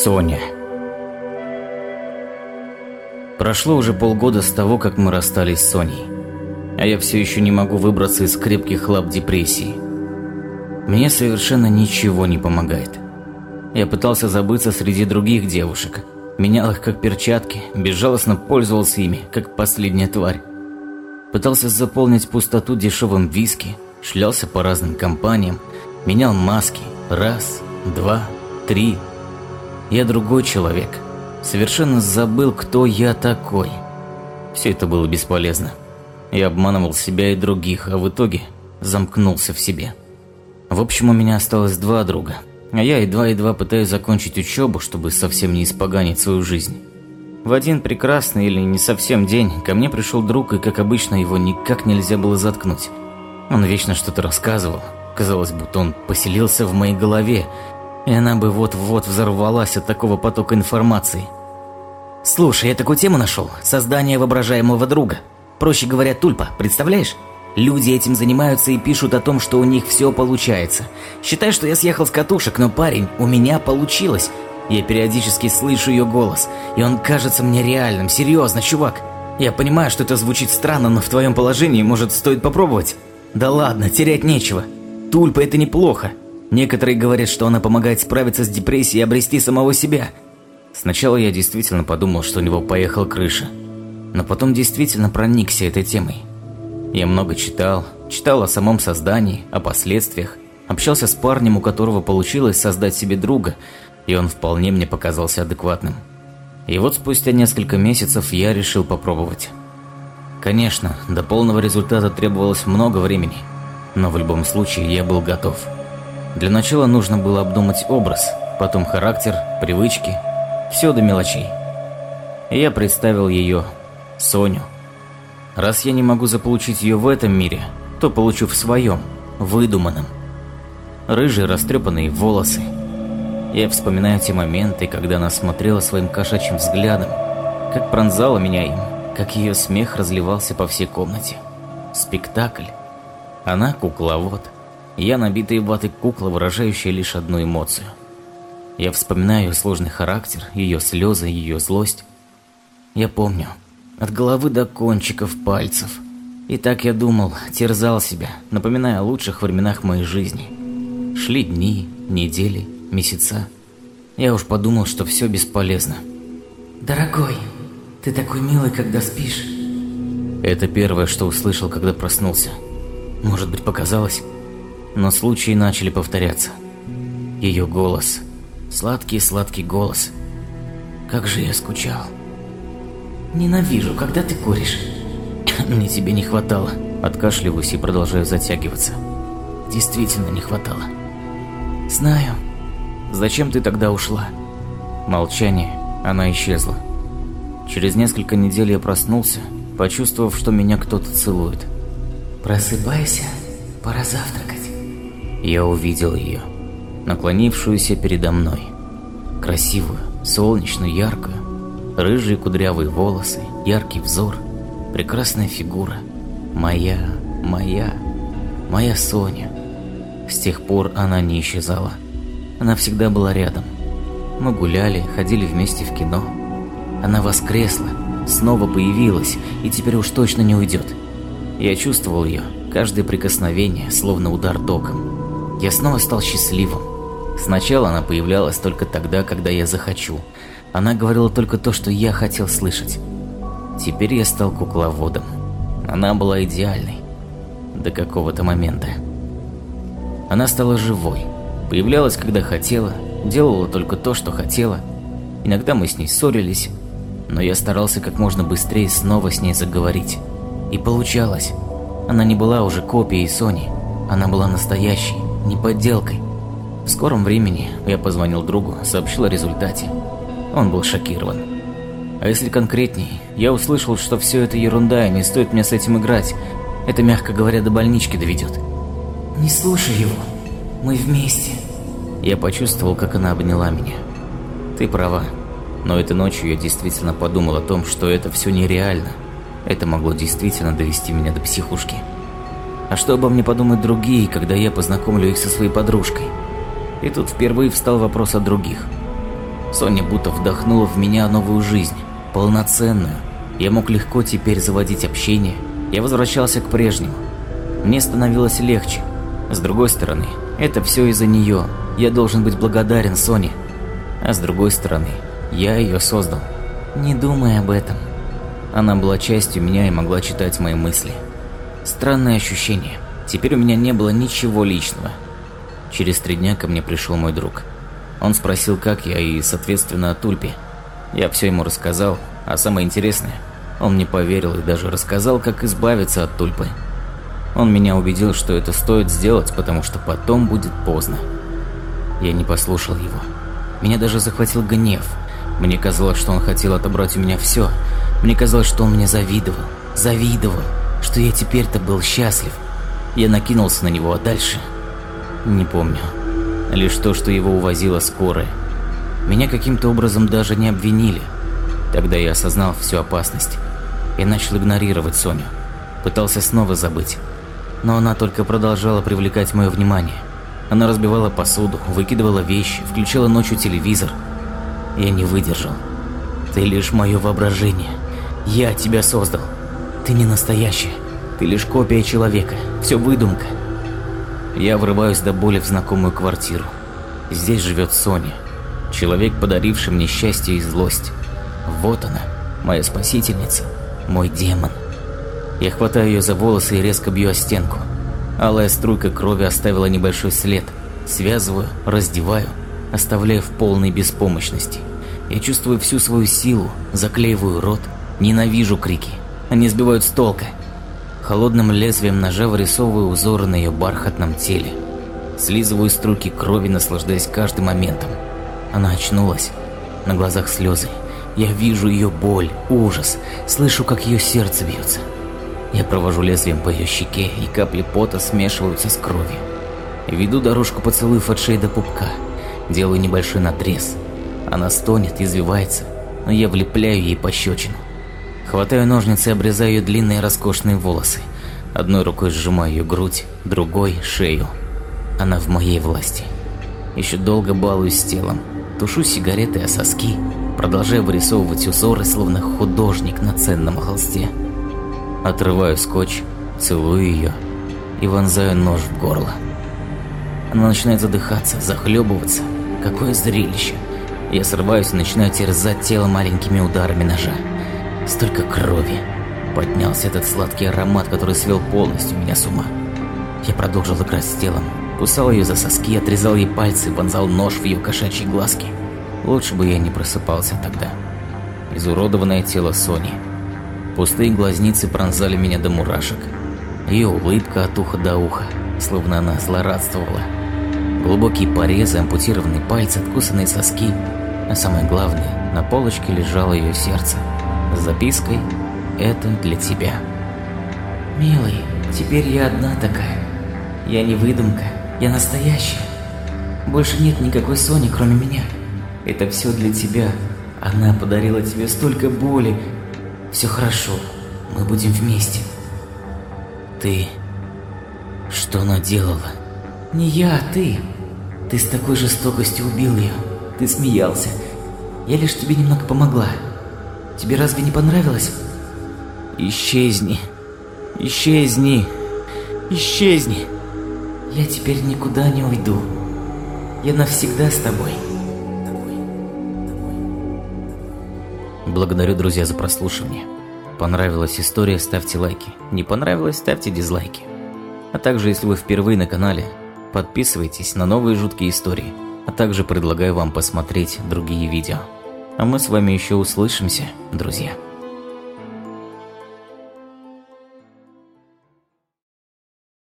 Соня. Прошло уже полгода с того, как мы расстались с Соней, а я все еще не могу выбраться из крепких лап депрессии. Мне совершенно ничего не помогает. Я пытался забыться среди других девушек, менял их как перчатки, безжалостно пользовался ими, как последняя тварь. Пытался заполнить пустоту дешевым виски, шлялся по разным компаниям, менял маски, раз, два, три. Я другой человек. Совершенно забыл, кто я такой. Все это было бесполезно. Я обманывал себя и других, а в итоге замкнулся в себе. В общем, у меня осталось два друга, а я едва-едва пытаюсь закончить учебу, чтобы совсем не испоганить свою жизнь. В один прекрасный или не совсем день ко мне пришел друг, и, как обычно, его никак нельзя было заткнуть. Он вечно что-то рассказывал. Казалось, будто он поселился в моей голове, и она бы вот-вот взорвалась от такого потока информации. Слушай, я такую тему нашел. Создание воображаемого друга. Проще говоря, тульпа, представляешь? Люди этим занимаются и пишут о том, что у них все получается. Считай, что я съехал с катушек, но, парень, у меня получилось. Я периодически слышу ее голос, и он кажется мне реальным. Серьезно, чувак. Я понимаю, что это звучит странно, но в твоем положении, может, стоит попробовать? Да ладно, терять нечего. Тульпа – это неплохо. Некоторые говорят, что она помогает справиться с депрессией и обрести самого себя. Сначала я действительно подумал, что у него поехала крыша, но потом действительно проникся этой темой. Я много читал о самом создании, о последствиях, общался с парнем, у которого получилось создать себе друга, и он вполне мне показался адекватным. И вот спустя несколько месяцев я решил попробовать. Конечно, до полного результата требовалось много времени, но в любом случае я был готов. Для начала нужно было обдумать образ, потом характер, привычки, все до мелочей. И я представил ее, Соню. Раз я не могу заполучить ее в этом мире, то получу в своем, выдуманном. Рыжие растрепанные волосы. Я вспоминаю те моменты, когда она смотрела своим кошачьим взглядом, как пронзала меня им, как ее смех разливался по всей комнате. Спектакль. Она кукловод. Я набитая ватой кукла, выражающая лишь одну эмоцию. Я вспоминаю ее сложный характер, ее слезы, ее злость. Я помню, от головы до кончиков пальцев. И так я думал, терзал себя, напоминая о лучших временах моей жизни. Шли дни, недели, месяца. Я уж подумал, что все бесполезно. Дорогой, ты такой милый, когда спишь. Это первое, что услышал, когда проснулся. Может быть, показалось? Но случаи начали повторяться. Ее голос. Сладкий-сладкий голос. Как же я скучал. Ненавижу, когда ты куришь. Мне тебе не хватало. Откашливаюсь и продолжаю затягиваться. Действительно не хватало. Знаю. Зачем ты тогда ушла? Молчание. Она исчезла. Через несколько недель я проснулся, почувствовав, что меня кто-то целует. Просыпайся, пора завтракать. Я увидел ее, наклонившуюся передо мной. Красивую, солнечную, яркую. Рыжие кудрявые волосы, яркий взор, прекрасная фигура. Моя Соня. С тех пор она не исчезала. Она всегда была рядом. Мы гуляли, ходили вместе в кино. Она воскресла, снова появилась и теперь уж точно не уйдет. Я чувствовал ее, каждое прикосновение, словно удар током. Я снова стал счастливым. Сначала она появлялась только тогда, когда я захочу. Она говорила только то, что я хотел слышать. Теперь я стал кукловодом. Она была идеальной. До какого-то момента. Она стала живой. Появлялась, когда хотела. Делала только то, что хотела. Иногда мы с ней ссорились. Но я старался как можно быстрее снова с ней заговорить. И получалось. Она не была уже копией Сони. Она была настоящей, не подделкой. В скором времени я позвонил другу, сообщил о результате. Он был шокирован. А если конкретней, я услышал, что все это ерунда и не стоит мне с этим играть. Это, мягко говоря, до больнички доведет. Не слушай его, мы вместе. Я почувствовал, как она обняла меня. Ты права, но этой ночью я действительно подумал о том, что это все нереально. Это могло действительно довести меня до психушки. А что обо мне подумают другие, когда я познакомлю их со своей подружкой? И тут впервые встал вопрос о других. Соня будто вдохнула в меня новую жизнь, полноценную. Я мог легко теперь заводить общение, я возвращался к прежнему. Мне становилось легче. С другой стороны, это все из-за нее. Я должен быть благодарен Соне. А с другой стороны, я ее создал. Не думай об этом. Она была частью меня и могла читать мои мысли. Странное ощущение. Теперь у меня не было ничего личного. Через 3 дня ко мне пришел мой друг. Он спросил, как я, и, соответственно, о Тульпе. Я все ему рассказал, а самое интересное, он мне поверил и даже рассказал, как избавиться от Тульпы. Он меня убедил, что это стоит сделать, потому что потом будет поздно. Я не послушал его. Меня даже захватил гнев. Мне казалось, что он хотел отобрать у меня все. Мне казалось, что он мне завидовал, что я теперь-то был счастлив. Я накинулся на него, а дальше... Не помню. Лишь то, что его увозила скорая. Меня каким-то образом даже не обвинили. Тогда я осознал всю опасность. Я начал игнорировать Соню. Пытался снова забыть. Но она только продолжала привлекать мое внимание. Она разбивала посуду, выкидывала вещи, включала ночью телевизор. Я не выдержал. Ты лишь мое воображение. Я тебя создал. Ты не настоящая. Ты лишь копия человека. Все выдумка. Я врываюсь до боли в знакомую квартиру. Здесь живет Соня. Человек, подаривший мне счастье и злость. Вот она, моя спасительница, мой демон. Я хватаю ее за волосы и резко бью о стенку. Алая струйка крови оставила небольшой след. Связываю, раздеваю, оставляя в полной беспомощности. Я чувствую всю свою силу, заклеиваю рот, ненавижу крики. Они сбивают с толка. Холодным лезвием ножа вырисовываю узоры на ее бархатном теле. Слизываю струйки крови, наслаждаясь каждым моментом. Она очнулась. На глазах слезы. Я вижу ее боль, ужас, слышу, как ее сердце бьется. Я провожу лезвием по ее щеке, и капли пота смешиваются с кровью. Веду дорожку поцелуев от шеи до пупка. Делаю небольшой надрез. Она стонет, извивается, но я влепляю ей пощечину. Хватаю ножницы и обрезаю ее длинные роскошные волосы. Одной рукой сжимаю ее грудь, другой – шею. Она в моей власти. Еще долго балуюсь с телом. Тушу сигареты о соски, продолжаю вырисовывать узоры, словно художник на ценном холсте. Отрываю скотч, целую ее и вонзаю нож в горло. Она начинает задыхаться, захлебываться. Какое зрелище! Я срываюсь и начинаю терзать тело маленькими ударами ножа. Столько крови. Поднялся этот сладкий аромат, который свел полностью меня с ума. Я продолжил играть с телом. Кусал ее за соски, отрезал ей пальцы, вонзал нож в ее кошачьи глазки. Лучше бы я не просыпался тогда. Изуродованное тело Сони. Пустые глазницы пронзали меня до мурашек. Ее улыбка от уха до уха, словно она злорадствовала. Глубокие порезы, ампутированные пальцы, откусанные соски. А самое главное, на полочке лежало ее сердце. С запиской «Это для тебя». Милый, теперь я одна такая. Я не выдумка, я настоящая. Больше нет никакой Сони, кроме меня. Это все для тебя. Она подарила тебе столько боли. Все хорошо, мы будем вместе. Ты... что наделала? Не я, а ты. Ты с такой жестокостью убил ее. Ты смеялся. Я лишь тебе немного помогла. Тебе разве не понравилось? Исчезни. Исчезни. Исчезни. Я теперь никуда не уйду. Я навсегда с тобой. Благодарю, друзья, за прослушивание. Понравилась история, ставьте лайки. Не понравилось, ставьте дизлайки. А также, если вы впервые на канале, подписывайтесь на новые жуткие истории. А также предлагаю вам посмотреть другие видео. А мы с вами еще услышимся, друзья.